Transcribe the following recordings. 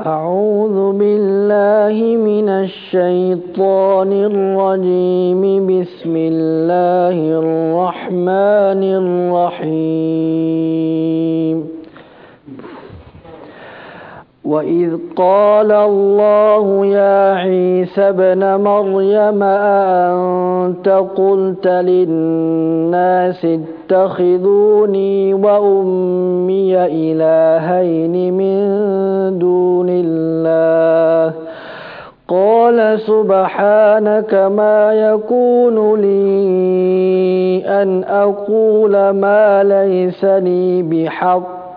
أعوذ بالله من الشيطان الرجيم. بسم الله الرحمن الرحيم. وإذ قال الله يا عيسى ابن مريم أأنت قلت للناس اتخذوني وأمي إلهين من دون الله قال سبحانك ما يكون لي أن أقول ما ليس لي بحق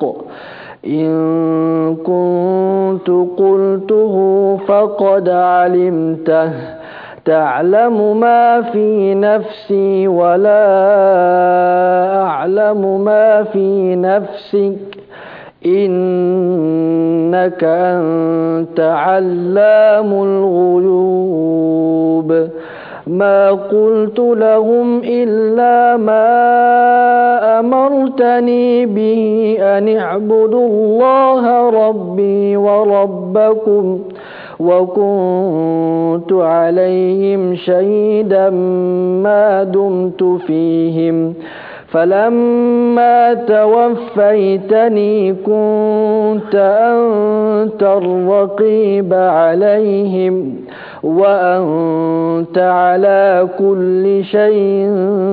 إن كنت قلته فقد علمته تعلم ما في نفسي ولا أعلم ما في نفسك إنك أنت علام الغيوب. ما قلت لهم إلا ما أمرتني به أن اعبدوا الله ربي وربكم وكنت عليهم شهيدا ما دمت فيهم فلما توفيتني كنت أنت الرقيب عليهم وأنت على كل شيء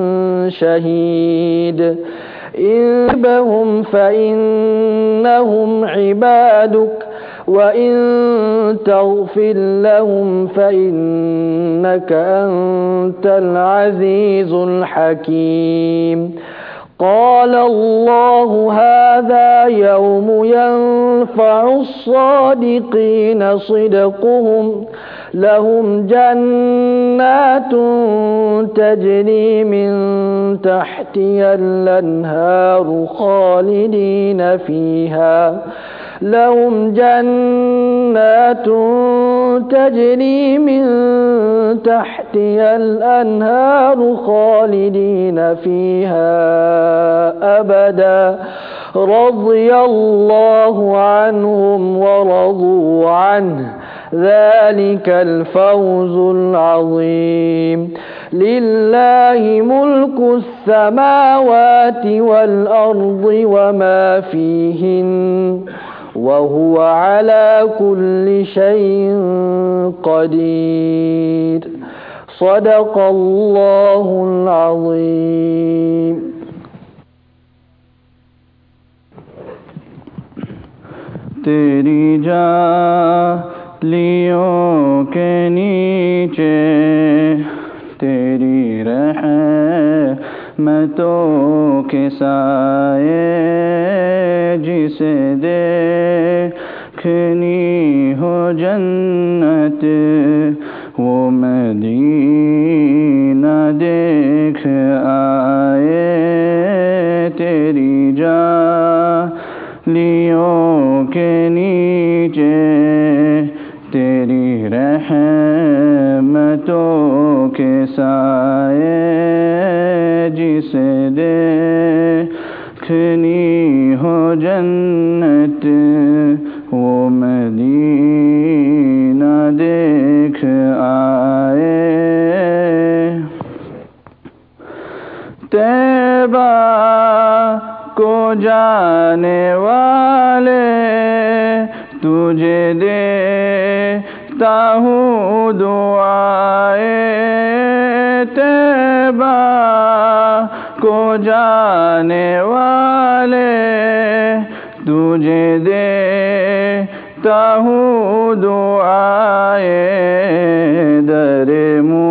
شهيد. إن تبهم فإنهم عبادك وإن تغفر لهم فإنك أنت العزيز الحكيم. قال الله هذا يوم ينفع الصادقين صدقهم لهم جنات تجري من تحتها الأنهار خالدين فيها لهم جنات تجري من تحتها الأنهار خالدين فيها أبدا رضي الله عنهم ورضوا عنه ذلك الفوز العظيم. لله ملك السماوات والأرض وما فيهن وهو على كل شيء قدير. صدق الله العظيم. तेरी जालियों के नीचे तेरी रहमतों के साए जिसे देखनी हो जन्नत वो मदीना देख आए। तेरी जालियों के नीचे तेरी रहमतों के साए जिसे देखनी हो जन्नत वो मदीना देख आए। तैबा को जाने वाले तुझे देता हूँ दुआएं। तैबा को जाने वाले तुझे देता हूँ दुआएं। दरे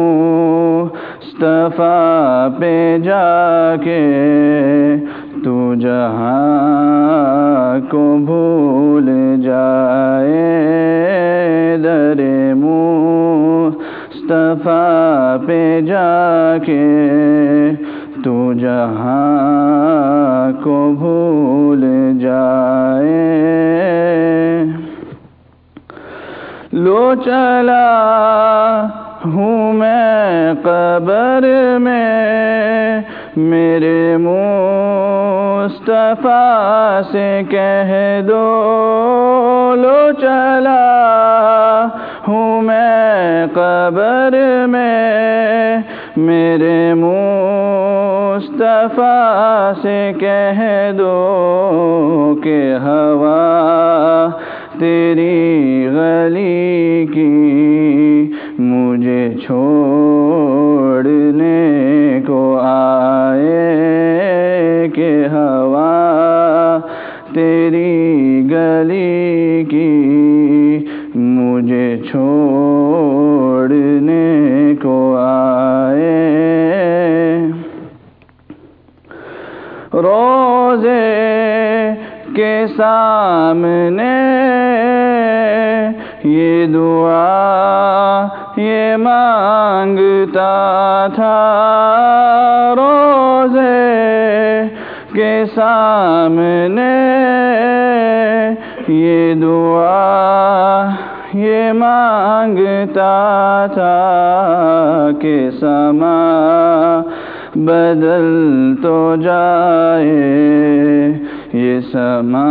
मुस्तफा पे जाके तू जहाँ को भूल जाए। दरे मुस्तफा पे जाके तू जहाँ को भूल जाए। लो चला हूँ मैं कब्र में मेरे मुँह مصطفیٰ سے کہہ دو لو چلا ہوں میں قبر میں میرے مصطفیٰ سے کہہ دو کہ ہوا تیری گلی کی مجھے چھوڑنے کو آئے کہ ہوا تیری گلی کی مجھے چھوڑنے کو آئے روزے کے سامنے یہ دعا یہ مانگتا تھا روزے کے سامنے یہ دعا یہ مانگتا تھا کہ سما بدل تو جائے یہ سما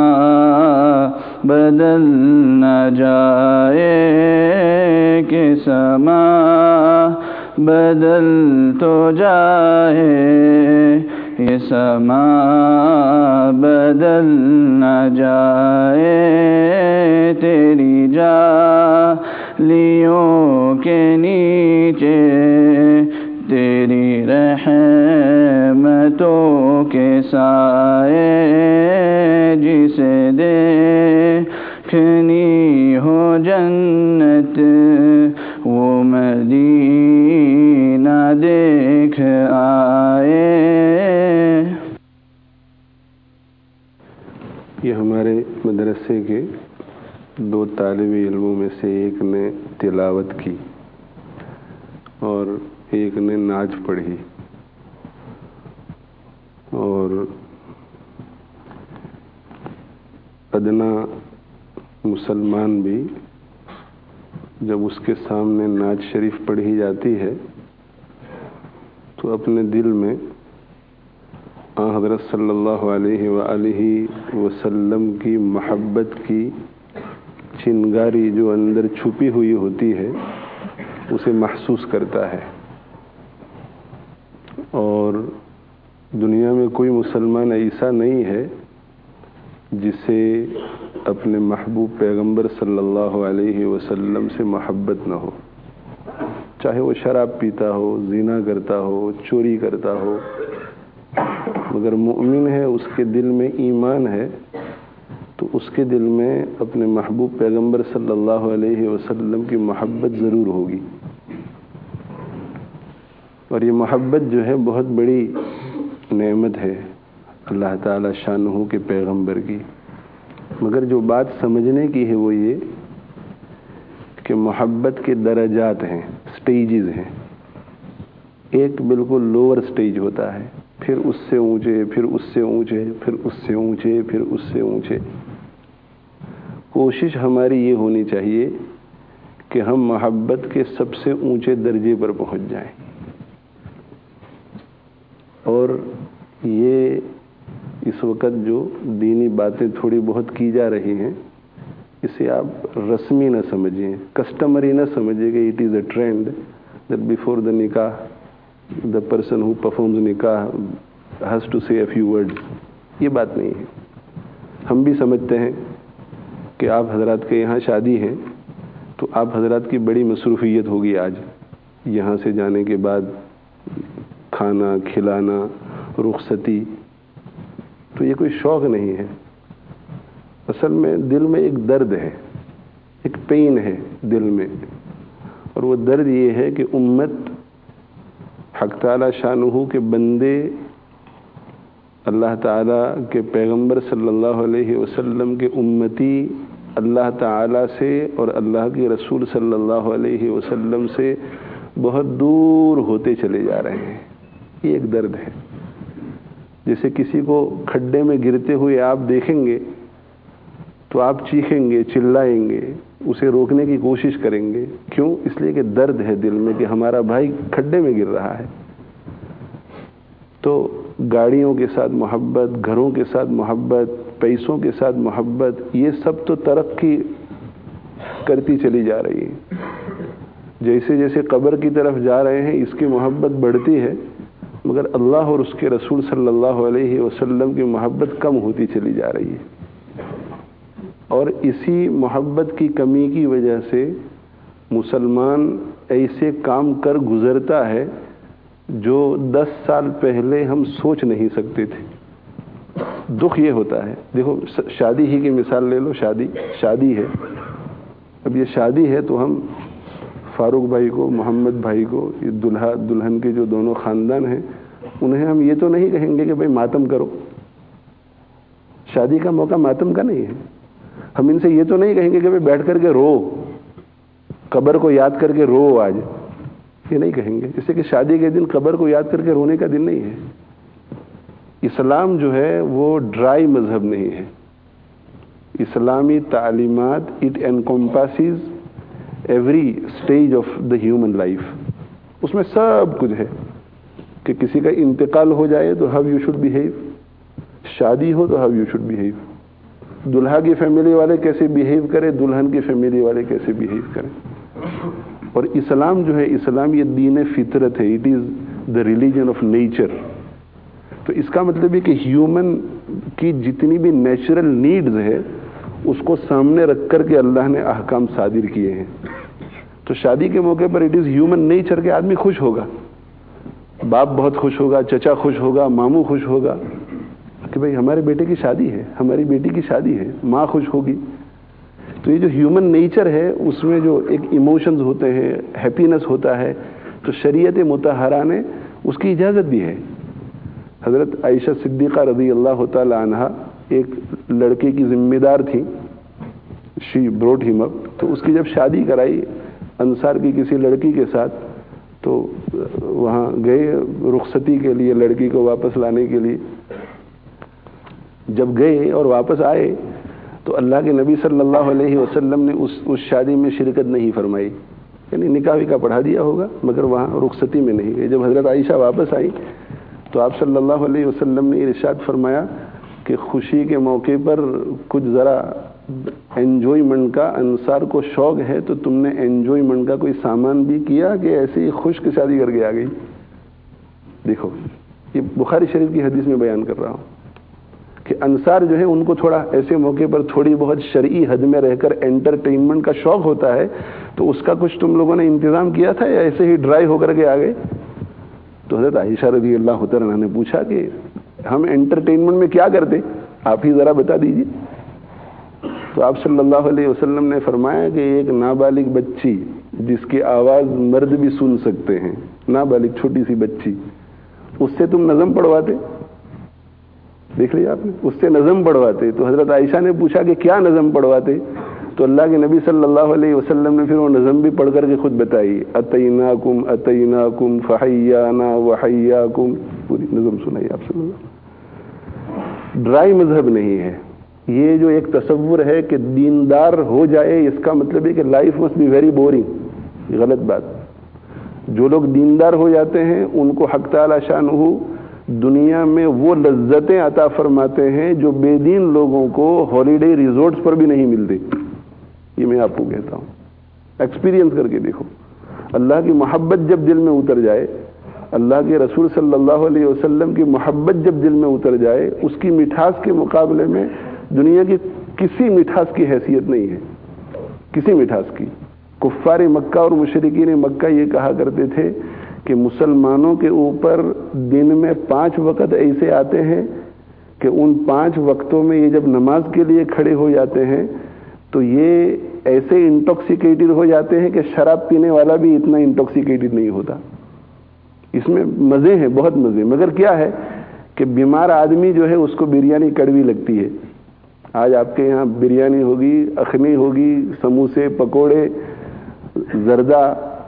بدل نہ جائے کہ سما بدل تو جائے یہ سما بدل نہ جائے تیری جالیوں کے نیچے تیری رحمتوں کے سائے جسے دیکھنی ہو جنت وہ مدینہ دیکھ آئے. یہ ہمارے مدرسے کے 2 طالب علموں میں سے ایک نے تلاوت کی اور ایک نے نعت پڑھی اور ادنا مسلمان بھی جب اس کے سامنے نعت شریف پڑھی جاتی ہے تو اپنے دل میں حضرت صلی اللہ علیہ وآلہ وسلم کی محبت کی چنگاری جو اندر چھپی ہوئی ہوتی ہے اسے محسوس کرتا ہے. اور دنیا میں کوئی مسلمان ایسا نہیں ہے جسے اپنے محبوب پیغمبر صلی اللہ علیہ وسلم سے محبت نہ ہو، چاہے وہ شراب پیتا ہو، زنا کرتا ہو، چوری کرتا ہو، مگر مومن ہے، اس کے دل میں ایمان ہے تو اس کے دل میں اپنے محبوب پیغمبر صلی اللہ علیہ وسلم کی محبت ضرور ہوگی. اور یہ محبت جو ہے بہت بڑی نعمت ہے اللہ تعالی شانہ کے پیغمبر کی. مگر جو بات سمجھنے کی ہے وہ یہ کہ محبت کے درجات ہیں، سٹیجز ہیں. ایک بالکل لوور سٹیج ہوتا ہے، پھر اس سے اونچے، پھر اس سے اونچے، پھر اس سے اونچے، پھر اس سے اونچے. کوشش ہماری یہ ہونی چاہیے کہ ہم محبت کے سب سے اونچے درجے پر پہنچ جائیں. اور یہ اس وقت جو دینی باتیں تھوڑی بہت کی جا رہی ہیں اسے آپ رسمی نہ سمجھیں، کسٹمری نہ سمجھیں کہ it is a trend that before the نکاح the person who performs nikah has to say a few words. یہ بات نہیں ہے. ہم بھی سمجھتے ہیں کہ آپ حضرات کے یہاں شادی ہے تو آپ حضرات کی بڑی مصروفیت ہوگی آج، یہاں سے جانے کے بعد کھانا کھلانا رخصتی. تو یہ کوئی شوق نہیں ہے، اصل میں دل میں ایک درد ہے، ایک پین ہے دل میں، اور وہ درد یہ ہے کہ امت حق تعالی شانہ کے بندے اللہ تعالیٰ کے پیغمبر صلی اللہ علیہ وسلم کے امتی اللہ تعالیٰ سے اور اللہ کے رسول صلی اللہ علیہ وسلم سے بہت دور ہوتے چلے جا رہے ہیں. یہ ایک درد ہے. جیسے کسی کو کھڈے میں گرتے ہوئے آپ دیکھیں گے تو آپ چیخیں گے، چلائیں گے، اسے روکنے کی کوشش کریں گے. کیوں؟ اس لیے کہ درد ہے دل میں کہ ہمارا بھائی کھڈے میں گر رہا ہے. تو گاڑیوں کے ساتھ محبت، گھروں کے ساتھ محبت، پیسوں کے ساتھ محبت، یہ سب تو ترقی کرتی چلی جا رہی ہے. جیسے جیسے قبر کی طرف جا رہے ہیں اس کی محبت بڑھتی ہے، مگر اللہ اور اس کے رسول صلی اللہ علیہ وسلم کی محبت کم ہوتی چلی جا رہی ہے. اور اسی محبت کی کمی کی وجہ سے مسلمان ایسے کام کر گزرتا ہے جو 10 سال پہلے ہم سوچ نہیں سکتے تھے. دکھ یہ ہوتا ہے، دیکھو شادی ہی کی مثال لے لو. شادی ہے، اب یہ شادی ہے تو ہم فاروق بھائی کو، محمد بھائی کو، یہ دلہا دلہن کے جو دونوں خاندان ہیں، انہیں ہم یہ تو نہیں کہیں گے کہ بھائی ماتم کرو. شادی کا موقع ماتم کا نہیں ہے. ہم ان سے یہ تو نہیں کہیں گے کہ بھائی بیٹھ کر کے رو، قبر کو یاد کر کے رو آج، یہ نہیں کہیں گے. اس سے کہ شادی کے دن قبر کو یاد کر کے رونے کا دن نہیں ہے. اسلام جو ہے وہ ڈرائی مذہب نہیں ہے. اسلامی تعلیمات it encompasses every stage of the human life. اس میں سب کچھ ہے کہ کسی کا انتقال ہو جائے تو ہاؤ یو شوڈ بیہیو، شادی ہو تو ہاؤ یو شوڈ بیہیو، دلہا کی فیملی والے کیسے بیہیو کریں، دلہن کی فیملی والے کیسے بیہیو کریں. اور اسلام جو ہے، اسلام یہ دین فطرت ہے. It is the religion of nature. تو اس کا مطلب ہے کہ ہیومن کی جتنی بھی نیچرل نیڈز ہے اس کو سامنے رکھ کر کے اللہ نے احکام صادر کیے ہیں. تو شادی کے موقع پر اٹ از ہیومن نیچر کہ آدمی خوش ہوگا، باپ بہت خوش ہوگا، چچا خوش ہوگا، ماموں خوش ہوگا کہ بھئی ہمارے بیٹے کی شادی ہے، ہماری بیٹی کی شادی ہے، ماں خوش ہوگی. تو یہ جو ہیومن نیچر ہے اس میں جو ایک ایموشنز ہوتے ہیں، ہیپینس ہوتا ہے، تو شریعت مطہرہ نے اس کی اجازت دی ہے. حضرت عائشہ صدیقہ رضی اللہ تعالی عنہا ایک لڑکے کی ذمہ دار تھی. شی بروٹ ہم اپ. تو اس کی جب شادی کرائی انصار کی کسی لڑکی کے ساتھ، تو وہاں گئے رخصتی کے لیے، لڑکی کو واپس لانے کے لیے. جب گئے اور واپس آئے تو اللہ کے نبی صلی اللہ علیہ وسلم نے اس شادی میں شرکت نہیں فرمائی. یعنی نکاح کا پڑھا دیا ہوگا مگر وہاں رخصتی میں نہیں گئے. جب حضرت عائشہ واپس آئی تو آپ صلی اللہ علیہ وسلم نے ارشاد فرمایا کہ خوشی کے موقع پر کچھ ذرا انجوائمنٹ کا انصار کو شوق ہے، تو تم نے انجوائمنٹ کا کوئی سامان بھی کیا کہ ایسے ہی خوش کی شادی کر کے آ گئی. دیکھو یہ بخاری شریف کی حدیث میں بیان کر رہا ہوں کہ انصار جو ہے ان کو تھوڑا ایسے موقع پر تھوڑی بہت شرعی حد میں رہ کر انٹرٹینمنٹ کا شوق ہوتا ہے، تو اس کا کچھ تم لوگوں نے انتظام کیا تھا یا ایسے ہی ڈرائی ہو کر کے آ گئے؟ تو حضرت عائشہ رضی اللہ تعالیٰ عنہا نے پوچھا کہ ہم انٹرٹینمنٹ میں کیا کرتے، آپ ہی ذرا بتا دیجیے. تو آپ صلی اللہ علیہ وسلم نے فرمایا کہ ایک نابالغ بچی جس کی آواز مرد بھی سن سکتے ہیں، نابالغ چھوٹی سی بچی، اس سے تم نظم پڑھواتے. دیکھ لیا آپ نے، اس سے نظم پڑھواتے. تو حضرت عائشہ نے پوچھا کہ کیا نظم پڑھواتے؟ تو اللہ کے نبی صلی اللہ علیہ وسلم نے پھر وہ نظم بھی پڑھ کر کے خود بتائی. اتیناکم اتیناکم فحیانا وحیاکم، پوری نظم سنائی آپ صلی اللہ. ڈرائی مذہب نہیں ہے یہ. جو ایک تصور ہے کہ دیندار ہو جائے اس کا مطلب ہے کہ life must be very boring, غلط بات. جو لوگ دیندار ہو جاتے ہیں ان کو حق تعالی شانہ دنیا میں وہ لذتیں عطا فرماتے ہیں جو بے دین لوگوں کو ہالیڈے ریزورٹس پر بھی نہیں ملتے. یہ میں آپ کو کہتا ہوں، ایکسپیرینس کر کے دیکھو. اللہ کی محبت جب دل میں اتر جائے، اللہ کے رسول صلی اللہ علیہ وسلم کی محبت جب دل میں اتر جائے، اس کی مٹھاس کے مقابلے میں دنیا کی کسی مٹھاس کی حیثیت نہیں ہے، کسی مٹھاس کی. کفار مکہ اور مشرکین مکہ یہ کہا کرتے تھے کہ مسلمانوں کے اوپر دن میں 5 وقت ایسے آتے ہیں کہ ان 5 وقتوں میں یہ جب نماز کے لیے کھڑے ہو جاتے ہیں تو یہ ایسے انٹاکسیکیٹڈ ہو جاتے ہیں کہ شراب پینے والا بھی اتنا انٹاکسیکیٹڈ نہیں ہوتا. اس میں مزے ہیں، بہت مزے. مگر کیا ہے کہ بیمار آدمی جو ہے اس کو بریانی کڑوی لگتی ہے. آج آپ کے یہاں بریانی ہوگی، اخنی ہوگی، سموسے، پکوڑے، زردہ،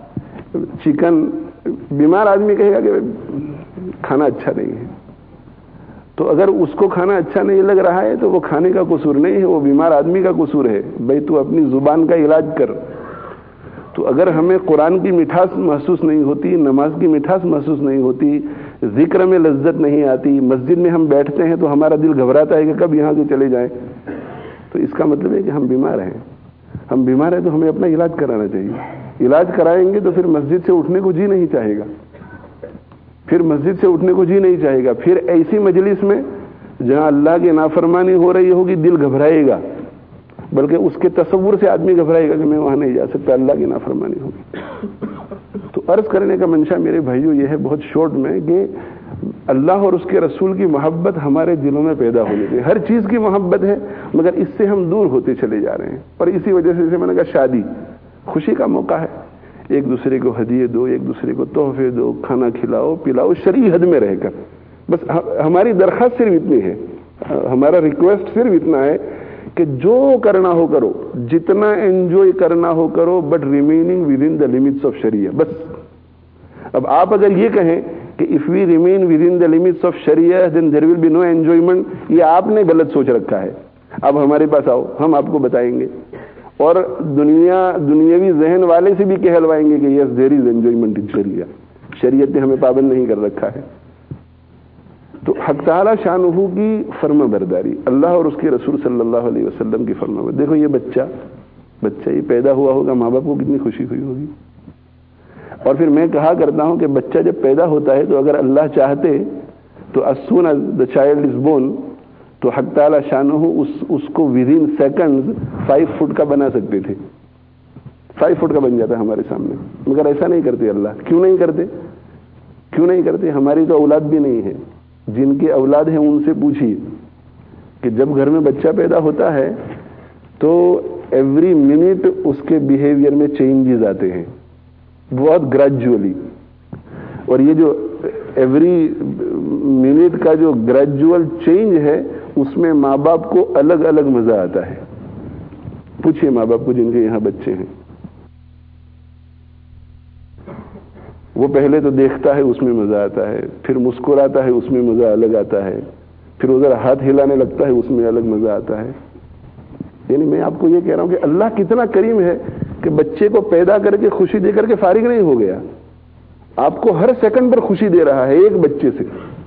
چکن. بیمار آدمی کہے گا کہ کھانا اچھا نہیں ہے. تو اگر اس کو کھانا اچھا نہیں لگ رہا ہے تو وہ کھانے کا قصور نہیں ہے، وہ بیمار آدمی کا قصور ہے. بھائی تو اپنی زبان کا علاج کر. تو اگر ہمیں قرآن کی مٹھاس محسوس نہیں ہوتی، نماز کی مٹھاس محسوس نہیں ہوتی، ذکر میں لذت نہیں آتی، مسجد میں ہم بیٹھتے ہیں تو ہمارا دل گھبراتا ہے کہ کب یہاں سے چلے جائیں، تو اس کا مطلب ہے کہ ہم بیمار ہیں. ہم بیمار ہیں تو ہمیں اپنا علاج کرانا چاہیے. علاج کرائیں گے تو پھر مسجد سے اٹھنے کو جی نہیں چاہے گا، پھر مسجد سے اٹھنے کو جی نہیں چاہے گا. پھر ایسی مجلس میں جہاں اللہ کی نافرمانی ہو رہی ہوگی دل گھبرائے گا، بلکہ اس کے تصور سے آدمی گھبرائے گا کہ میں وہاں نہیں جا سکتا، اللہ کی نافرمانی ہوگی. تو عرض کرنے کا منشا میرے بھائیوں یہ ہے بہت شارٹ میں کہ اللہ اور اس کے رسول کی محبت ہمارے دلوں میں پیدا ہونی چاہیے. ہر چیز کی محبت ہے مگر اس سے ہم دور ہوتے چلے جا رہے ہیں. اور اسی وجہ سے میں نے کہا شادی خوشی کا موقع ہے، ایک دوسرے کو ہدیے دو، ایک دوسرے کو تحفے دو، کھانا کھلاؤ پلاؤ شرعی حد میں رہ کر. بس ہماری درخواست صرف اتنی ہے، ہمارا ریکویسٹ صرف اتنا ہے کہ جو کرنا ہو کرو، جتنا انجوائے کرنا ہو کرو، but remaining within the limits of شریعہ. بس اب آپ اگر یہ کہیں کہ if we remain within the limits of شریعہ then there will be no enjoyment, یہ آپ نے غلط سوچ رکھا ہے. اب ہمارے پاس آؤ، ہم آپ کو بتائیں گے اور دنیاوی ذہن والے سے بھی کہلوائیں گے کہ یس دیر از انجوائمنٹ ان شریعہ. شریعت نے ہمیں پابند نہیں کر رکھا ہے. تو حق تعالی شانہ کی فرما برداری، اللہ اور اس کے رسول صلی اللہ علیہ وسلم کی فرما برداری. دیکھو یہ بچہ یہ پیدا ہوا ہوگا، ماں باپ کو کتنی خوشی ہوئی ہوگی. اور پھر میں کہا کرتا ہوں کہ بچہ جب پیدا ہوتا ہے تو اگر اللہ چاہتے تو as soon as the child is born تو حق تعالی شانہ اس کو within seconds 5 فٹ کا بنا سکتے تھے. 5 فٹ کا بن جاتا ہے ہمارے سامنے، مگر ایسا نہیں کرتے اللہ. کیوں نہیں کرتے؟ ہماری تو اولاد بھی نہیں ہے. جن کی اولاد ہیں ان سے پوچھیے کہ جب گھر میں بچہ پیدا ہوتا ہے تو ایوری منٹ اس کے بیہیویئر میں چینجز آتے ہیں بہت گریجولی. اور یہ جو ایوری منٹ کا جو گریجول چینج ہے اس میں ماں باپ کو الگ الگ مزہ آتا ہے. پوچھئے ماں باپ کو جن کے یہاں بچے ہیں، وہ پہلے تو دیکھتا ہے اس میں مزہ آتا ہے، پھر مسکراتا ہے اس میں مزہ الگ آتا ہے، پھر ادھر ہاتھ ہلانے لگتا ہے اس میں الگ مزہ آتا ہے. یعنی میں آپ کو یہ کہہ رہا ہوں کہ اللہ کتنا کریم ہے کہ بچے کو پیدا کر کے خوشی دے کر کے فارغ نہیں ہو گیا. آپ کو ہر سیکنڈ پر خوشی دے رہا ہے ایک بچے سے.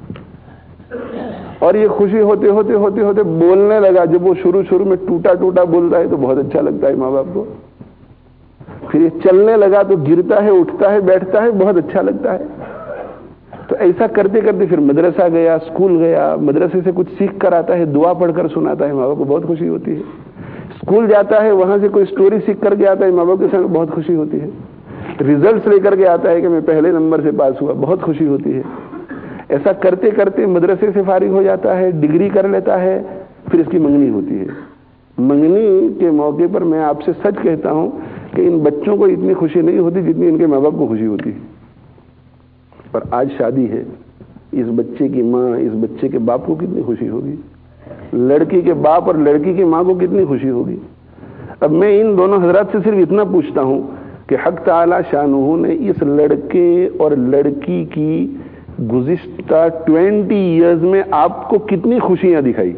اور یہ خوشی ہوتے ہوتے ہوتے ہوتے بولنے لگا. جب وہ شروع میں ٹوٹا بولتا ہے تو بہت اچھا لگتا ہے ماں باپ کو. پھر یہ چلنے لگا تو گرتا ہے، اٹھتا ہے، بیٹھتا ہے، بہت اچھا لگتا ہے. تو ایسا کرتے کرتے پھر مدرسہ گیا، اسکول گیا، مدرسے سے کچھ سیکھ کر آتا ہے، دعا پڑھ کر سناتا ہے، ماں باپ کو بہت خوشی ہوتی ہے. اسکول جاتا ہے، وہاں سے کوئی سٹوری سیکھ کر کے آتا ہے، ماں باپ کے ساتھ بہت خوشی ہوتی ہے. ریزلٹس لے کر کے آتا ہے کہ میں پہلے نمبر سے پاس ہوا، بہت خوشی ہوتی ہے. ایسا کرتے کرتے مدرسے سے فارغ ہو جاتا ہے، ڈگری کر لیتا ہے، پھر اس کی منگنی ہوتی ہے. منگنی کے موقع پر میں آپ سے سچ کہتا ہوں کہ ان بچوں کو اتنی خوشی نہیں ہوتی جتنی ان کے ماں باپ کو خوشی ہوتی ہے. پر آج شادی ہے، اس بچے کی ماں اس بچے کے باپ کو کتنی خوشی ہوگی، لڑکی کے باپ اور لڑکی کی ماں کو کتنی خوشی ہوگی. اب میں ان دونوں حضرات سے صرف اتنا پوچھتا ہوں کہ حق تعالی شانہ نے اس لڑکے اور لڑکی کی گزشتہ 20 ایئرز میں آپ کو کتنی خوشیاں دکھائی،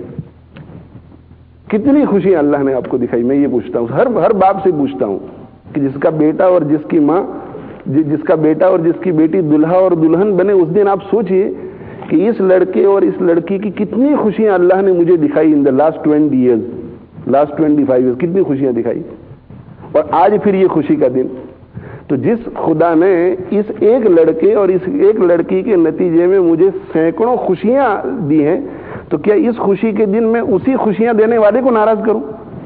کتنی خوشیاں اللہ نے آپ کو دکھائی. میں یہ پوچھتا ہوں، ہر باپ سے پوچھتا ہوں کہ جس کا بیٹا اور جس کی ماں، جس کا بیٹا اور جس کی بیٹی دلہا اور دلہن بنے، اس دن آپ سوچئے کہ اس لڑکے اور اس لڑکی کی کتنی خوشیاں اللہ نے مجھے دکھائی in the last 20 years, last 25 years, کتنی خوشیاں دکھائی. اور آج پھر یہ خوشی کا دن. تو جس خدا نے اس ایک لڑکے اور اس ایک لڑکی کے نتیجے میں مجھے سینکڑوں خوشیاں دی ہیں، تو کیا اس خوشی کے دن میں اسی خوشیاں دینے والے کو ناراض کروں؟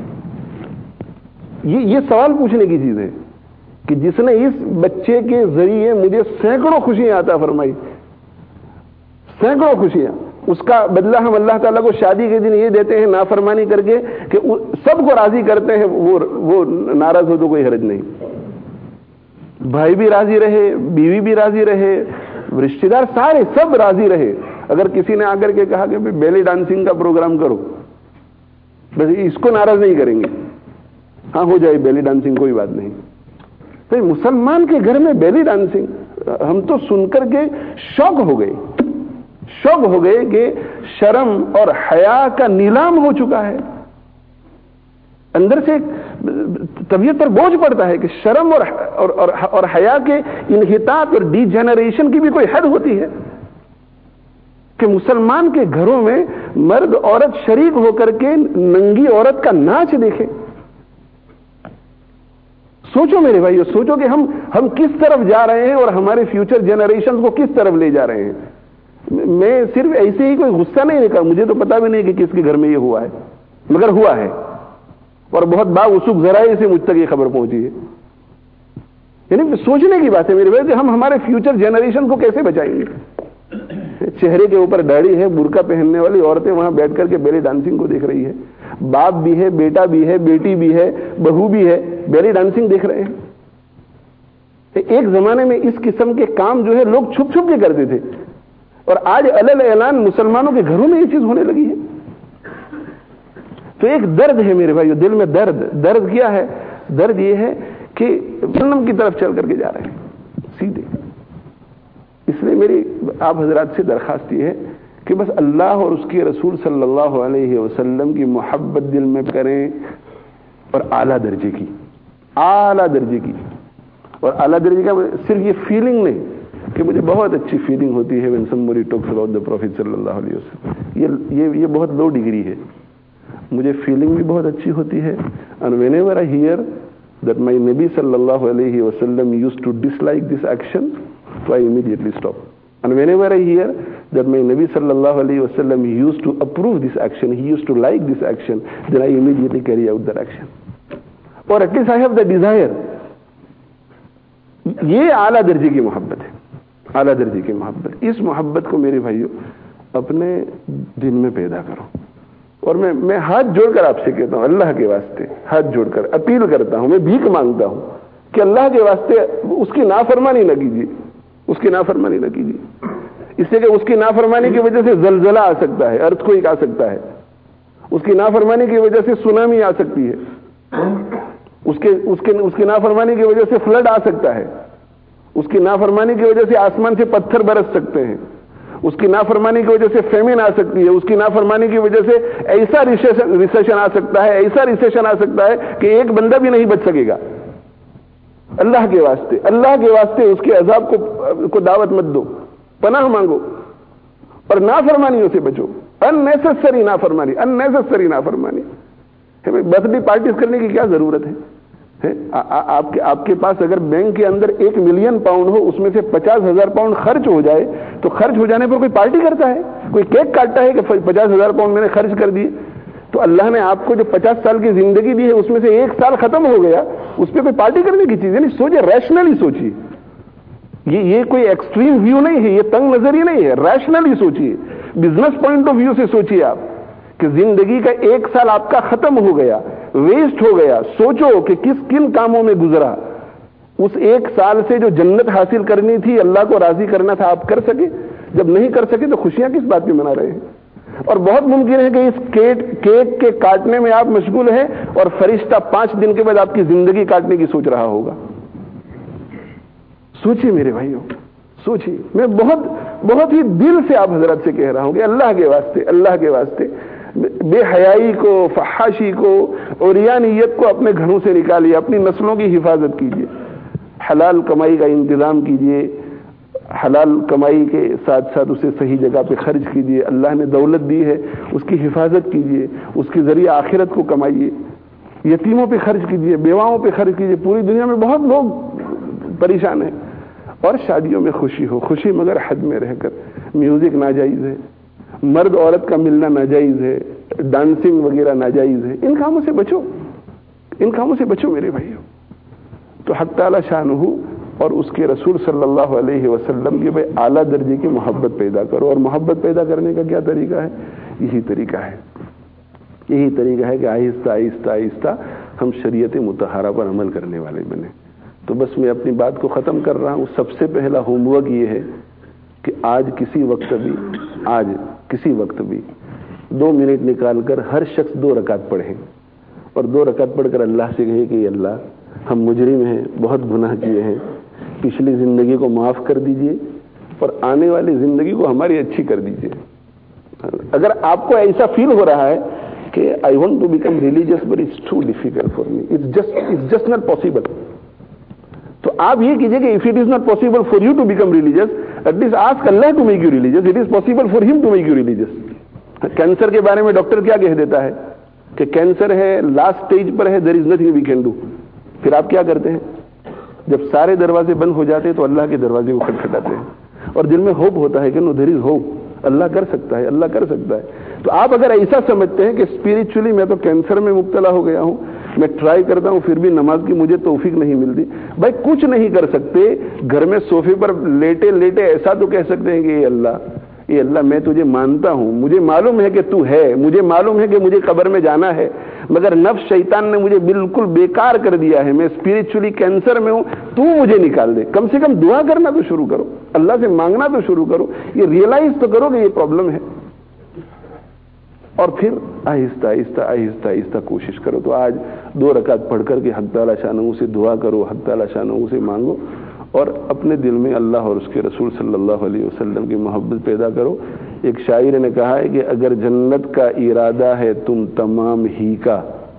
یہ سوال پوچھنے کی چیز ہے کہ جس نے اس بچے کے ذریعے مجھے سینکڑوں خوشیاں عطا فرمائی، سینکڑوں خوشیاں، اس کا بدلہ ہم اللہ تعالیٰ کو شادی کے دن یہ دیتے ہیں نافرمانی کر کے کہ سب کو راضی کرتے ہیں، وہ ناراض ہو تو کوئی حرج نہیں. بھائی بھی راضی رہے، بیوی بھی راضی رہے، رشتہ دار سارے سب راضی رہے. اگر کسی نے آ کر کے کہا کہ بیلی ڈانسنگ کا پروگرام کرو، بس اس کو ناراض نہیں کریں گے. ہاں ہو جائے بیلی ڈانسنگ، کوئی بات نہیں. تو مسلمان کے گھر میں بیلی ڈانسنگ، ہم تو سن کر کے شوق ہو گئے کہ شرم اور حیا کا نیلام ہو چکا ہے. اندر سے طبیعت پر بوجھ پڑتا ہے کہ شرم اور حیا کے انحطاط اور ڈی جنریشن کی بھی کوئی حد ہوتی ہے. کہ مسلمان کے گھروں میں مرد عورت شریک ہو کر کے ننگی عورت کا ناچ دیکھیں. سوچو میرے بھائیو، سوچو کہ ہم کس طرف جا رہے ہیں اور ہمارے فیوچر جنریشن کو کس طرف لے جا رہے ہیں. میں صرف ایسے ہی کوئی غصہ نہیں نکلا، مجھے تو پتا بھی نہیں کہ کس کے گھر میں یہ ہوا ہے، مگر ہوا ہے اور بہت باوثوق ذرائع سے مجھ تک یہ خبر پہنچی ہے. یعنی سوچنے کی بات ہے میرے بھائی کہ ہم ہمارے فیوچر جنریشن کو کیسے بچائیں گے. چہرے کے اوپر داڑھی ہے، برقع پہننے والی عورتیں وہاں بیٹھ کر کے بیلی ڈانسنگ کو دیکھ رہی ہے. باپ بھی ہے، بیٹا بھی ہے، بیٹی بھی ہے، بہو بھی ہے، بیلی ڈانسنگ دیکھ رہے ہیں. ایک زمانے میں اس قسم کے کام جو ہے لوگ چھپ چھپ کے کرتے تھے، اور آج علل اعلان مسلمانوں کے گھروں میں یہ چیز ہونے لگی ہے. تو ایک درد ہے میرے بھائیو، دل میں درد کیا ہے؟ درد یہ ہے کہ جہنم کی طرف چل کر کے جا رہے ہیں سیدھے. اس لیے میری آپ حضرات سے درخواست یہ ہے کہ بس اللہ اور اس کے رسول صلی اللہ علیہ وسلم کی محبت دل میں کریں، اور اعلیٰ درجے کی اور اعلیٰ درجے کا صرف یہ فیلنگ نہیں کہ مجھے بہت اچھی فیلنگ ہوتی ہے when somebody talks about the Prophet صلی اللہ علیہ وسلم. یہ بہت لو ڈگری ہے. مجھے فیلنگ بھی بہت اچھی ہوتی ہے. and whenever I hear that my Nabi صلی اللہ علیہ وسلم used to dislike this action, so I immediately stop. And whenever I hear that my Nabi sallallahu alayhi wa sallam used to approve this action, he used to like this action, then I immediately carry out that action. Or at least I have the desire. یہ اعلیٰ درجے کی محبت ہے، اعلیٰ درجے کی محبت. اس محبت کو میرے بھائیوں اپنے دل میں پیدا کرو. اور میں ہاتھ جوڑ کر آپ سے کہتا ہوں، اللہ کے واسطے ہاتھ جوڑ کر اپیل کرتا ہوں، میں بھیک مانگتا ہوں کہ اللہ کے واسطے اس کی نافرمانی نہ کیجیے، اس کی نافرمانی نہ کیجیے. اس لیے کہ اس کی نافرمانی کی وجہ سے زلزلہ آ سکتا ہے، ارتھکوئک آ سکتا ہے. اس کی نافرمانی کی وجہ سے سونامی آ سکتی ہے. اس کی نافرمانی کی وجہ سے فلڈ آ سکتا ہے. اس کی نافرمانی کی وجہ سے آسمان سے پتھر برس سکتے ہیں. اس کی نافرمانی کی وجہ سے فیمن آ سکتی ہے. اس کی نافرمانی کی وجہ سے ایسا ریسیشن آ سکتا ہے، ایسا ریسیشن آ سکتا ہے کہ ایک بندہ بھی نہیں بچ سکے گا. اللہ کے واسطے اس کے عذاب کو دعوت مت دو، پناہ مانگو اور نافرمانیوں سے بچو. اننیسسری نافرمانی. برتھ ڈے پارٹیز کرنے کی کیا ضرورت ہے؟ آپ کے پاس اگر بینک کے اندر 1 ملین پاؤنڈ ہو، اس میں سے 50,000 پاؤنڈ خرچ ہو جائے، تو خرچ ہو جانے پر کوئی پارٹی کرتا ہے؟ کوئی کیک کاٹتا ہے کہ 50,000 پاؤنڈ میں نے خرچ کر دیے؟ تو اللہ نے آپ کو جو 50 سال کی زندگی دی ہے، اس میں سے 1 سال ختم ہو گیا، اس پہ کوئی پارٹی کرنے کی چیز ہے نہیں. سوچے، ریشنلی سوچیے. یہ کوئی ایکسٹریم ویو نہیں ہے، یہ تنگ نظری نہیں ہے. ریشنلی سوچیے، بزنس پوائنٹ آف ویو سے سوچیے آپ کہ زندگی کا 1 سال آپ کا ختم ہو گیا، ویسٹ ہو گیا. سوچو کہ کن کاموں میں گزرا. اس 1 سال سے جو جنت حاصل کرنی تھی، اللہ کو راضی کرنا تھا، آپ کر سکے؟ جب نہیں کر سکے تو خوشیاں کس بات پہ منا رہے ہیں؟ اور بہت ممکن ہے کہ اس کیک کے کاٹنے میں آپ مشغول ہیں اور فرشتہ 5 دن کے بعد آپ کی زندگی کاٹنے کی سوچ رہا ہوگا. سوچیے میرے بھائیوں، سوچیے. میں بہت ہی دل سے آپ حضرات سے کہہ رہا ہوں کہ اللہ کے واسطے بے حیائی کو، فحاشی کو، عریانیت کو اپنے گھروں سے نکالیے. اپنی نسلوں کی حفاظت کیجیے. حلال کمائی کا انتظام کیجیے. حلال کمائی کے ساتھ ساتھ اسے صحیح جگہ پہ خرچ کیجیے. اللہ نے دولت دی ہے، اس کی حفاظت کیجیے. اس کے ذریعے آخرت کو کمائیے. یتیموں پہ خرچ کیجیے، بیواؤں پہ خرچ کیجیے. پوری دنیا میں بہت لوگ پریشان ہیں. اور شادیوں میں خوشی ہو، خوشی مگر حد میں رہ کر. میوزک ناجائز ہے، مرد عورت کا ملنا ناجائز ہے، ڈانسنگ وغیرہ ناجائز ہے. ان کاموں سے بچو میرے بھائیوں. تو حق تعالی شانہ اور اس کے رسول صلی اللہ علیہ وسلم کی بھائی اعلیٰ درجے کی محبت پیدا کرو. اور محبت پیدا کرنے کا کیا طریقہ ہے؟ یہی طریقہ ہے کہ آہستہ آہستہ ہم شریعت مطہرہ پر عمل کرنے والے بنے. تو بس میں اپنی بات کو ختم کر رہا ہوں. سب سے پہلا ہوم ورک یہ ہے کہ آج کسی وقت بھی 2 منٹ نکال کر ہر شخص 2 رکعت پڑھیں، اور 2 رکعت پڑھ کر اللہ سے کہے کہ اللہ ہم مجرم ہیں، بہت گناہ کیے ہیں، پچھلی زندگی کو معاف کر دیجئے اور آنے والی زندگی کو ہماری اچھی کر دیجئے. اگر آپ کو ایسا فیل ہو رہا ہے کہ I want to become religious but it's too difficult for me, it's just not possible, تو آپ یہ کیجئے کہ if it is not possible for you to become religious, At least ask Allah to make you religious. It is possible for him to make you religious. Cancer के बारे में doctor क्या कह देता है कि कैंसर है, लास्ट स्टेज पर है, there is nothing we can do. फिर आप क्या करते हैं? जब सारे दरवाजे बंद हो जाते हैं तो अल्लाह के दरवाजे को खटखटाते हैं और दिल में होप होता है कि नो देयर इज होप, अल्लाह कर सकता है, अल्लाह कर सकता है. तो आप अगर ऐसा समझते हैं कि स्पिरिचुअली मैं तो कैंसर में मुब्तला हो गया हूं, मैं ट्राई करता हूं फिर भी नमाज की मुझे तौफीक नहीं मिलती, भाई कुछ नहीं कर सकते, घर में सोफे पर लेटे लेटे ऐसा तो कह सकते हैं कि ये अल्लाह मैं तुझे मानता हूं, मुझे मालूम है कि तू है, मुझे मालूम है कि मुझे कब्र में जाना है, मगर नफ्स शैतान ने मुझे बिल्कुल बेकार कर दिया है, मैं स्पिरिचुअली कैंसर में हूं, तू मुझे निकाल दे. कम से कम दुआ करना तो शुरू करो, अल्लाह से मांगना तो शुरू करो, ये रियलाइज तो करो कि ये प्रॉब्लम है, और फिर आहिस्ता आहिस्ता आहिस्ता आहिस्ता कोशिश करो. तो आज 2 रकात पढ़ करके हक ताला शानहू से दुआ करो, हक ताला शानहू से मांगो और अपने दिल में अल्लाह और उसके रसूल सल्लल्लाहु अलैहि वसल्लम की मोहब्बत पैदा करो. एक शायर ने कहा है कि अगर जन्नत का इरादा है तुम तमाम ही का,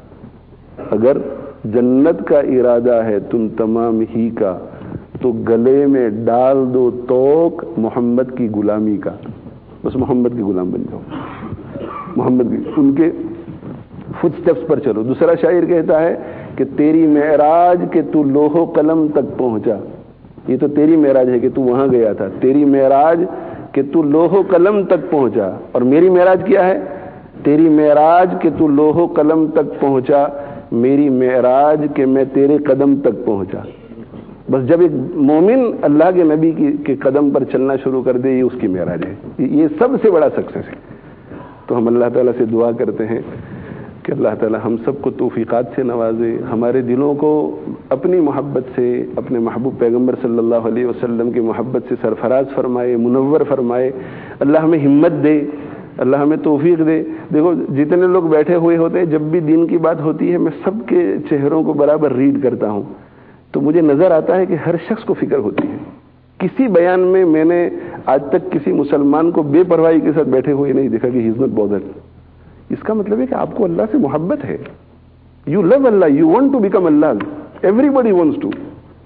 अगर जन्नत का इरादा है तुम तमाम ही का, तो गले में डाल दो तोक मोहम्मद की गुलामी का. बस मोहम्मद की गुलाम बन जाओ, मोहम्मद की, उनके फुटस्टेप्स पर चलो. दूसरा शायर कहता है कि तेरी मेराज के तू लोहो कलम तक पहुंचा. ये तो तेरी मेराज है कि तू वहां गया था, तेरी मेराज कि तू लोहो कलम तक पहुंचा. और मेरी मेराज क्या है? तेरी मेराज कि तू लोहो कलम तक पहुंचा, मेरी मेराज कि मैं तेरे कदम तक पहुंचा. बस जब एक मोमिन अल्लाह के नबी के कदम पर चलना शुरू कर दे, ये उसकी मेराज है, ये सबसे बड़ा सक्सेस है. तो हम अल्लाह ताला से दुआ करते हैं कि अल्लाह ताला हम सबको तौफीकात से नवाजे, हमारे दिलों को अपनी मोहब्बत से, अपने महबूब पैगंबर सल्लल्लाहु अलैहि वसल्लम की मोहब्बत से सरफराज फरमाए, मुनव्वर फरमाए. अल्लाह हमें हिम्मत दे, अल्लाह हमें तौफीक दे. देखो जितने लोग बैठे हुए होते हैं, जब भी दीन की बात होती है मैं सबके चेहरों को बराबर रीड करता हूँ, तो मुझे नजर आता है कि हर शख्स को फिक्र होती है. किसी बयान में मैंने आज तक किसी मुसलमान को बेपरवाही के साथ बैठे हुए नहीं देखा कि ही इज नॉट बॉदर्ड. इसका मतलब है कि आपको अल्लाह से मोहब्बत है, you love Allah, you want to become Allah, everybody wants to.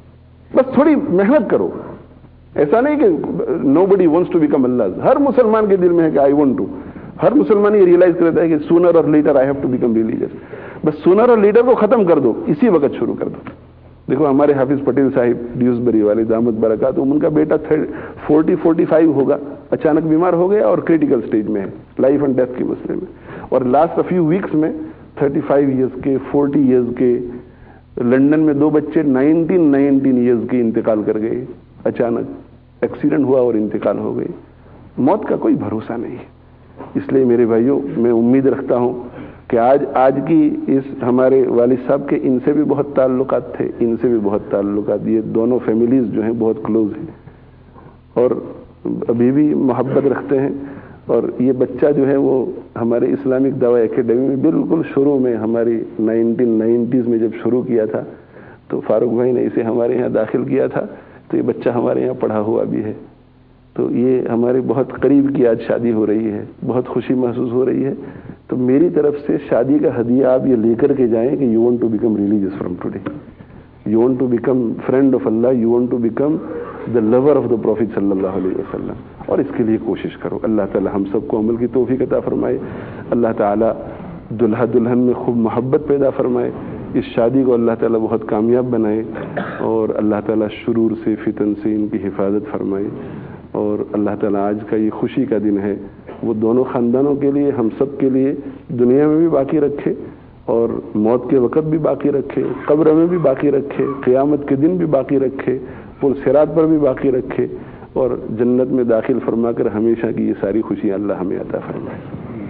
बस थोड़ी मेहनत करो. ऐसा नहीं कि nobody wants to become Allah, हर मुसलमान के दिल में है कि आई वांट टू. हर मुसलमान ये रियलाइज करता है कि sooner or later I have to become religious. बस सूनर और लेटर को खत्म कर दो, इसी वक्त शुरू कर दो. देखो हमारे हाफिज पटेल साहिब ड्यूसबरी वाले दामद बरकात, उनका बेटा 40-45 होगा, अचानक बीमार हो गया और क्रिटिकल स्टेज में है, लाइफ एंड डेथ के मसले में. और लास्ट फ्यू वीक्स में 35 इयर्स के, 40 इयर्स के, लंदन में 2 बच्चे 19 इयर्स के इंतकाल कर गए. अचानक एक्सीडेंट हुआ और इंतकाल हो गए. मौत का कोई भरोसा नहीं है. इसलिए मेरे भाइयों, मैं उम्मीद रखता हूं कि आज की इस हमारे वालिद साहब के इनसे भी बहुत ताल्लुकात थे, इनसे भी बहुत ताल्लुकात, ये दोनों फैमिलीज जो हैं बहुत क्लोज हैं और अभी भी मोहब्बत रखते हैं. और ये बच्चा जो है वो हमारे इस्लामिक दावा एकेडमी में बिल्कुल शुरू में, हमारी 1990s में जब शुरू किया था, तो फारूक भाई ने इसे हमारे यहाँ दाखिल किया था. तो ये बच्चा हमारे यहाँ पढ़ा हुआ भी है. तो ये हमारे बहुत करीब की आज शादी हो रही है, बहुत खुशी महसूस हो रही है. तो मेरी तरफ से शादी का हदिया आप ये लेकर के जाएं कि you want to become religious from today, you want to become friend of Allah, you want to become the lover of the prophet सल्लल्लाहु अलैहि वसल्लम. और इसके लिए कोशिश करो. अल्लाह ताला हम सबको अमल की तौफीक अता फरमाए. अल्लाह ताला दुल्हा दुल्हन में खूब मोहब्बत पैदा फरमाए. इस शादी को अल्लाह ताला बहुत कामयाब बनाए और अल्लाह ताला शुरूर से, फितन से इनकी हिफाजत फरमाए. और अल्लाह ताला आज का ये खुशी का दिन है, वो दोनों खानदानों के लिए, हम सब के लिए दुनिया में भी बाकी रखे और मौत के वक़्त भी बाकी रखे, कब्र में भी बाकी रखे, क़यामत के दिन भी बाकी रखे, पुल सिरात पर भी बाकी रखे और जन्नत में दाखिल फरमाकर हमेशा की ये सारी खुशियाँ अल्लाह हमें अता फरमाए.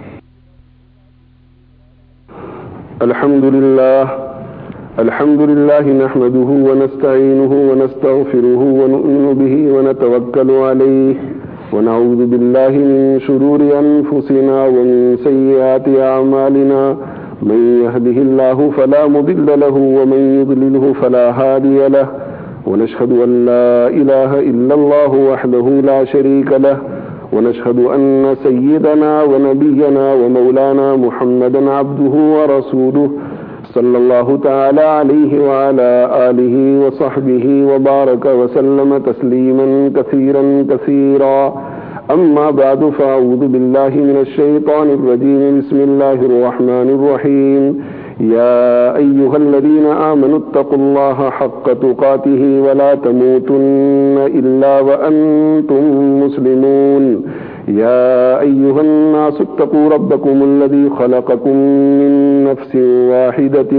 अल्हम्दुलिल्लाह नहमदुहु व नस्तईनुहु व नस्तगफिरुहु व नु'मिनु बिही व नतवक्कलु अलैहि व नऊज़ु बिल्लाहि मिन शुरूरि अनफुसिना व मिन सय्यिआति अअमालिना. मन यहदिहिल्लाहु फला मुदिल्ल लहु व मन युद्लिलहु फला हादिय लहु. ونشهد أن لا إله إلا الله وحده لا شريك له ونشهد أن سيدنا ونبينا ومولانا محمدا عبده ورسوله صلی اللہ تعالی علیہ وعلی آلہ وصحبہ وبارک وسلم تسلیما کثیرا کثیرا اما بعد فاعوذ باللہ من الشیطان الرجیم بسم اللہ الرحمن الرحیم يا أيها الذين آمنوا اتقوا الله حق تقاته ولا تموتن إلا وأنتم مسلمون يا أيها الناس اتقوا ربكم الذي خلقكم من نفس واحدة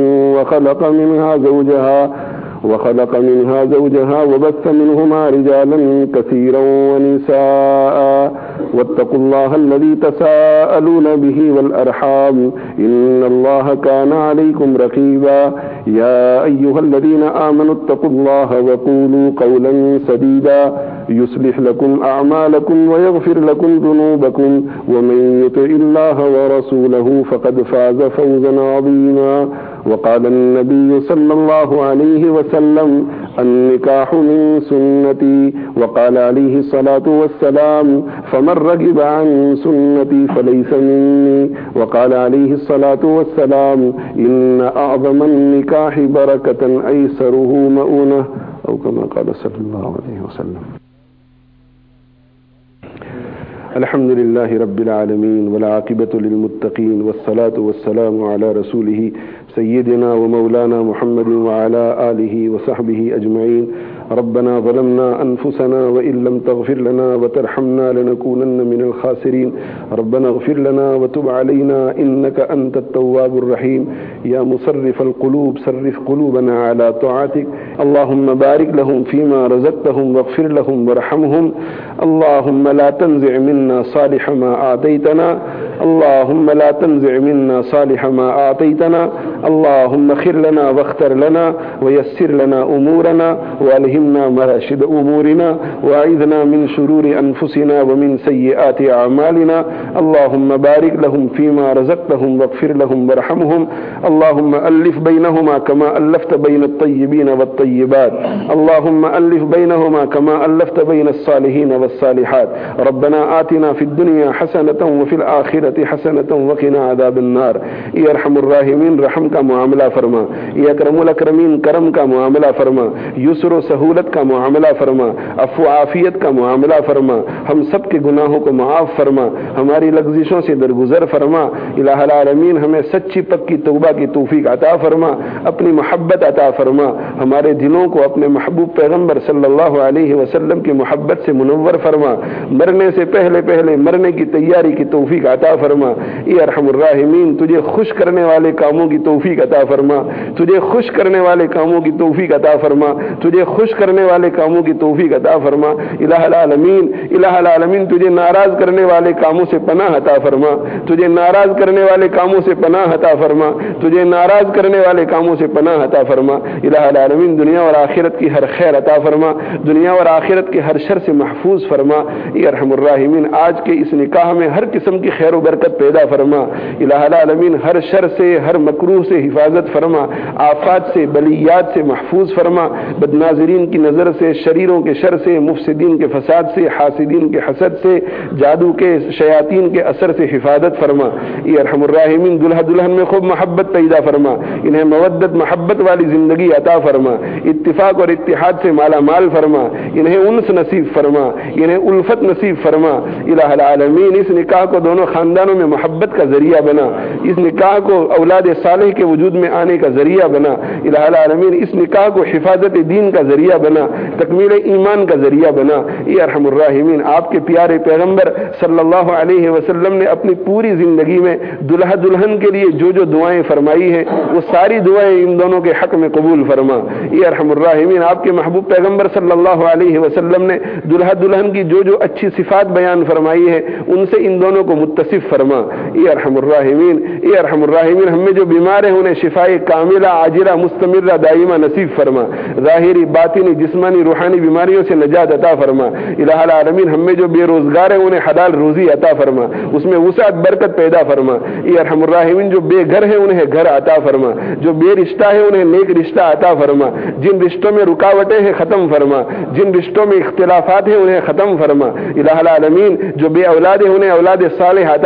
وخلق منها زوجها وبث منهما رجالا كثيرا ونساء واتقوا الله الذي تساءلون به والأرحام إن الله كان عليكم رقيبا يا أيها الذين آمنوا اتقوا الله وقولوا قولا سديدا يصلح لكم أعمالكم ويغفر لكم ذنوبكم ومن يطع الله ورسوله فقد فاز فوزا عظيما وقال النبي صلى الله عليه وسلم النكاح من سنتي وقال عليه الصلاة والسلام فمن رغب عن سنتي فليس مني وقال عليه الصلاة والسلام إن أعظم النكاح بركة أيسره مؤونة أو كما قال صلى الله عليه وسلم. الحمد لله رب العالمين والعاقبة للمتقين والصلاة والسلام على رسوله سيدنا ومولانا محمد وعلى آله وصحبه أجمعين. ربنا ظلمنا أنفسنا وإن لم تغفر لنا وترحمنا لنكونن من الخاسرين. ربنا اغفر لنا وتب علينا إنك أنت التواب الرحيم. يا مصرف القلوب صرف قلوبنا على طاعتك. اللهم بارك لهم فيما رزقتهم واغفر لهم وارحمهم. اللهم لا تنزع منا صالح ما أعطيتنا. اللهم لا تنزع منا صالح ما أعطيتنا. اللهم خير لنا واختر لنا ويسر لنا أمورنا وألهمنا مراشد أمورنا وأعذنا من شرور أنفسنا ومن سيئات أعمالنا. اللهم بارك لهم فيما رزقتهم واغفر لهم وارحمهم. اللهم ألف بينهما كما ألفت بين الطيبين والطيبات. اللهم ألف بينهما كما ألفت بين الصالحين والصالحات. ربنا آتنا في الدنيا حسنة وفي الآخرة حسنة وقنا عذاب النار. يا أرحم الراحمين رحم کا معاملہ فرما. یا اکرم الاکرمین کرم کا معاملہ فرما. یسر و سہولت کا معاملہ فرما. عفو عافیت کا معاملہ فرما. ہم سب کے گناہوں کو معاف فرما. ہماری لغزشوں سے درگزر فرما. الہ العالمین ہمیں سچی پکی توبہ کی توفیق عطا فرما. اپنی محبت عطا فرما. ہمارے دلوں کو اپنے محبوب پیغمبر صلی اللہ علیہ وسلم کی محبت سے منور فرما. مرنے سے پہلے پہلے مرنے کی تیاری کی توفیق عطا فرما. اے ارحم الراحمین تجھے خوش کرنے والے کاموں کی توفیق عطا فرما. تجھے خوش کرنے والے کاموں کی توفیق عطا فرما. تجھے خوش کرنے والے کاموں کی توفیق عطا فرما. الہ العالمین تجھے ناراض کرنے والے کاموں سے پناہ عطا فرما. تجھے ناراض کرنے والے کاموں سے پناہ عطا فرما. تجھے ناراض کرنے والے کاموں سے پناہ عطا فرما. الہ العالمین دنیا اور آخرت کی ہر خیر عطا فرما. دنیا اور آخرت کے ہر شر سے محفوظ فرما. اے ارحم الراحمین آج کے اس نکاح میں ہر قسم کی خیر و برکت پیدا فرما. الہ العالمین ہر شر سے ہر مکروہ سے حفاظت فرما. آفات سے بلیات سے محفوظ فرما. بدناظرین کی نظر سے شریروں کے شر سے مفسدین کے فساد سے حاسدین کے حسد سے جادو کے شیاطین کے اثر سے حفاظت فرما. اے ارحم الراحمین دلہا دلہن میں خوب محبت پیدا فرما. انہیں مودت محبت والی زندگی عطا فرما. اتفاق اور اتحاد سے مالا مال فرما. انہیں انس نصیب فرما. انہیں الفت نصیب فرما. الہ العالمین اس نکاح کو دونوں خاندانوں میں محبت کا ذریعہ بنا. اس نکاح کو اولاد صالح کے وجود میں آنے کا ذریعہ بنا. الہ العالمین اس نکاح کو حفاظت دین کا ذریعہ بنا. تکمیل ایمان کا ذریعہ بنا. اے ارحم الراحمین آپ کے پیارے پیغمبر صلی اللہ علیہ وسلم نے اپنی پوری زندگی میں دلہا دلہن کے لیے جو جو دعائیں فرمائی ہیں وہ ساری دعائیں ان دونوں کے حق میں قبول فرما. اے ارحم الراحمین آپ کے محبوب پیغمبر صلی اللہ علیہ وسلم نے دلہا دلہن کی جو جو اچھی صفات بیان فرمائی ہے ان سے ان دونوں کو متصف فرما. اے ارحم الراحمین اے ارحم الراحمین ہم میں جو بیمار ہیں انہیں شفائے کاملہ عاجلہ مستمرہ دائمہ نصیب فرما. ظاہری باطنی جسمانی روحانی بیماریوں سے نجات عطا فرما. الہ العالمین ہم میں جو بے روزگار ہیں انہیں حلال روزی عطا فرما. اس میں وسعت برکت پیدا فرما. اے ارحم الراحمین جو بے گھر ہیں انہیں گھر عطا فرما. جو بے رشتہ ہے انہیں نیک رشتہ عطا فرما. جن رشتوں میں رکاوٹیں ہیں ختم فرما. جن رشتوں میں اختلافات ہیں انہیں ختم فرما. الہ العالمین جو بے اولاد ہیں انہیں اولاد صالح عطا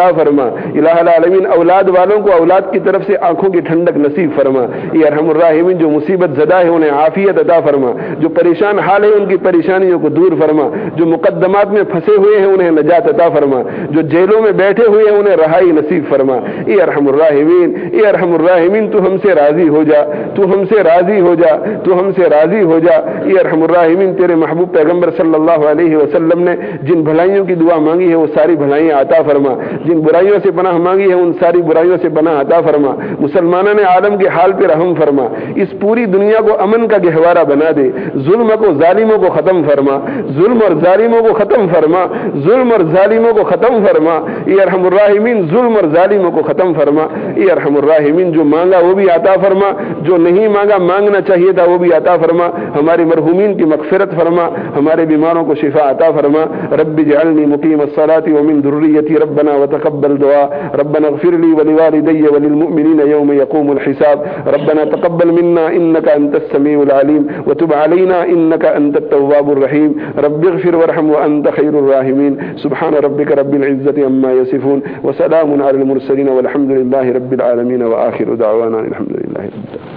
عطا فرما، الہ العالمین اولاد والوں کو اولاد کی طرف سے آنکھوں کی ٹھنڈک نصیب فرما، یا ارحم الراحمین جو مصیبت زدہ ہے انہیں عافیت عطا فرما، جو پریشان حال ہے ان کی پریشانیوں کو دور فرما، جو مقدمات میں پھنسے ہوئے ہیں انہیں نجات عطا فرما، جو جیلوں میں بیٹھے ہوئے ہیں انہیں رہائی نصیب فرما، اے ارحم الراحمین، اے ارحم الراحمین تو ہم سے راضی ہو جا، تو ہم سے راضی ہو جا، تو ہم سے راضی ہو جا، اے ارحم الراحمین تیرے محبوب پیغمبر صلی اللہ علیہ وسلم نے جن بھلائیوں کی دعا مانگی ہے وہ ساری بھلائیاں عطا فرما، جن برائیوں سے پناہ مانگی ہے ان ساری برائیوں سے پناہ عطا فرما، مسلمانوں نے عالم کے حال پہ رحم فرما، اس پوری دنیا کو امن کا گہوارہ بنا دے، ظلم کو ظالموں کو ختم فرما، ظلم اور ظالموں کو ختم فرما، ظلم اور ظالموں کو ختم فرما، اے ارحم الراحمین ظلم اور ظالموں کو ختم فرما، اے ارحم الراحمین جو مانگا وہ بھی عطا فرما، جو نہیں مانگا مانگنا چاہیے تھا وہ بھی عطا فرما، ہمارے مرحومین کی مغفرت فرما، ہمارے بیماروں کو شفا عطا فرما، رب اجعلنی مقیم الصلاۃ ومن ذریتی ربنا وتقبل دعاء ربنا اغفر لي ولوالدي وللمؤمنين يوم يقوم الحساب ربنا تقبل منا انك انت السميع العليم وتب علينا انك انت التواب الرحيم رب اغفر وارحم وانت خير الراحمين سبحان ربك رب العزة عما يصفون وسلام على المرسلين والحمد لله رب العالمين واخر دعوانا الحمد لله رب العالمين.